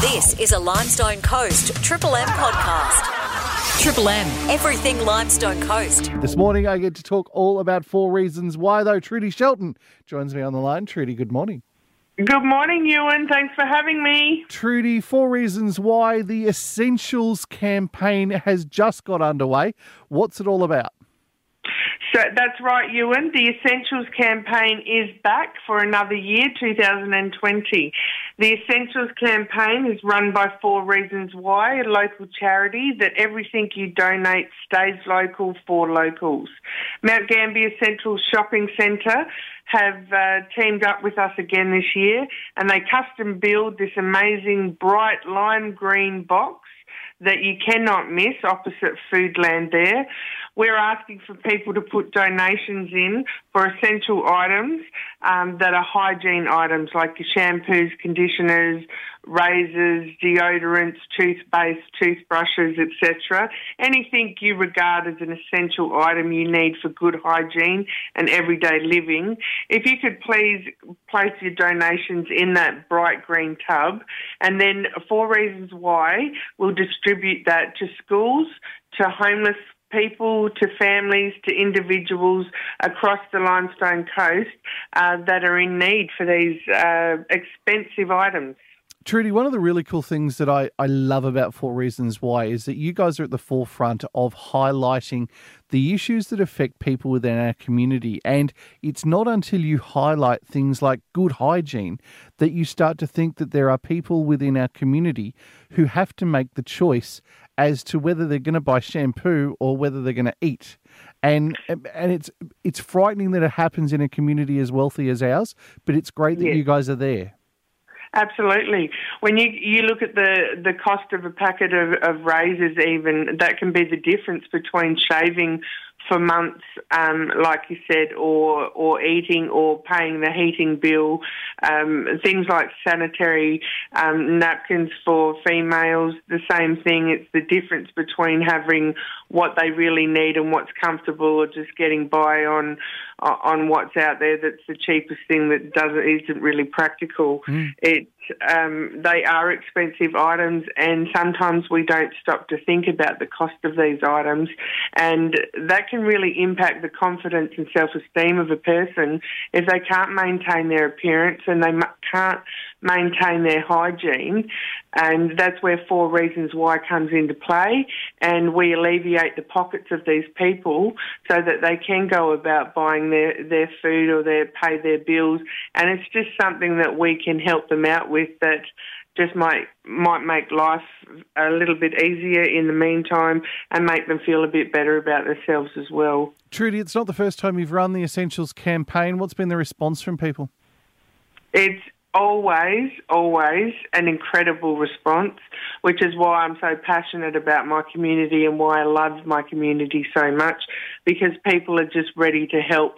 This is a Limestone Coast Triple M podcast. Triple M, everything Limestone Coast. This morning I get to talk all about 4 reasons why, though. Trudy Shelton joins me on the line. Trudy, good morning. Good morning, Ewan. Thanks for having me. Trudy, 4 reasons why the Essentials campaign has just got underway. What's it all about? So that's right, Ewan. The Essentials campaign is back for another year, 2020. The Essentials campaign is run by 4 Reasons Why, a local charity that everything you donate stays local for locals. Mount Gambier Central Shopping Centre have teamed up with us again this year, and they custom build this amazing bright lime green box that you cannot miss opposite Foodland there. We're asking for people to put donations in for essential items that are hygiene items like your shampoos, conditioners, razors, deodorants, toothpaste, toothbrushes, etc. Anything you regard as an essential item you need for good hygiene and everyday living. If you could please place your donations in that bright green tub, and then 4 Reasons Why will distribute that to schools, to homeless people, to families, to individuals across the Limestone Coast that are in need for these expensive items. Trudy, one of the really cool things that I love about 4 Reasons Why is that you guys are at the forefront of highlighting the issues that affect people within our community. And it's not until you highlight things like good hygiene that you start to think that there are people within our community who have to make the choice as to whether they're going to buy shampoo or whether they're going to eat. And it's frightening that it happens in a community as wealthy as ours, but it's great that you guys are there. Absolutely. When you look at the cost of a packet of razors even, that can be the difference between shaving for months, like you said, or eating or paying the heating bill. Things like sanitary napkins for females, the same thing. It's the difference between having what they really need and what's comfortable, or just getting by on what's out there that's the cheapest thing that isn't really practical. They are expensive items, and sometimes we don't stop to think about the cost of these items, and that can really impact the confidence and self-esteem of a person if they can't maintain their appearance and they can't maintain their hygiene. And that's where 4 Reasons Why comes into play, and we alleviate the pockets of these people so that they can go about buying their food or pay their bills, and it's just something that we can help them out with that just might make life a little bit easier in the meantime and make them feel a bit better about themselves as well. Trudy, it's not the first time you've run the Essentials campaign. What's been the response from people? It's always an incredible response, which is why I'm so passionate about my community and why I love my community so much, because people are just ready to help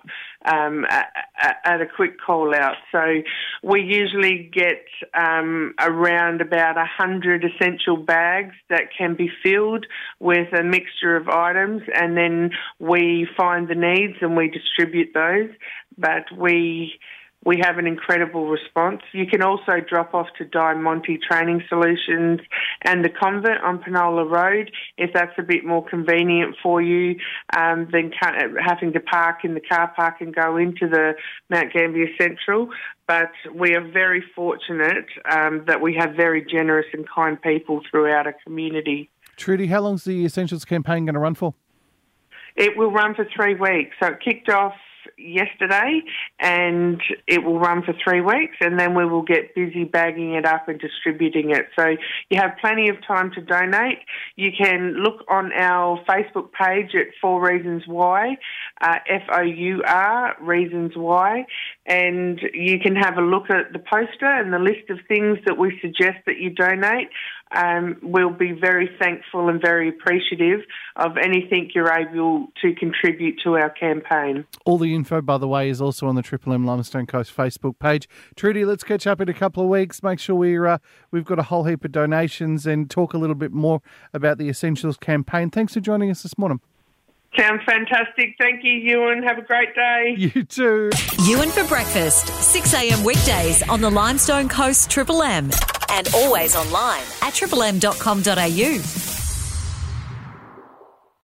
at a quick call out. So we usually get around about 100 essential bags that can be filled with a mixture of items, and then we find the needs and we distribute those. But we have an incredible response. You can also drop off to Diamante Training Solutions and the Convent on Penola Road if that's a bit more convenient for you than having to park in the car park and go into the Mount Gambier Central. But we are very fortunate that we have very generous and kind people throughout our community. Trudy, how long's the Essentials campaign going to run for? It will run for 3 weeks. So it kicked off yesterday, and it will run for 3 weeks, and then we will get busy bagging it up and distributing it. So you have plenty of time to donate. You can look on our Facebook page at 4 Reasons Why, FOUR Reasons Why, and you can have a look at the poster and the list of things that we suggest that you donate. We'll be very thankful and very appreciative of anything you're able to contribute to our campaign. All the info, by the way, is also on the Triple M Limestone Coast Facebook page. Trudy, let's catch up in a couple of weeks. Make sure we've got a whole heap of donations and talk a little bit more about the Essentials campaign. Thanks for joining us this morning. Sounds fantastic. Thank you, Ewan. Have a great day. You too. Ewan for breakfast, 6 a.m. weekdays on the Limestone Coast Triple M. and always online at triplem.com.au.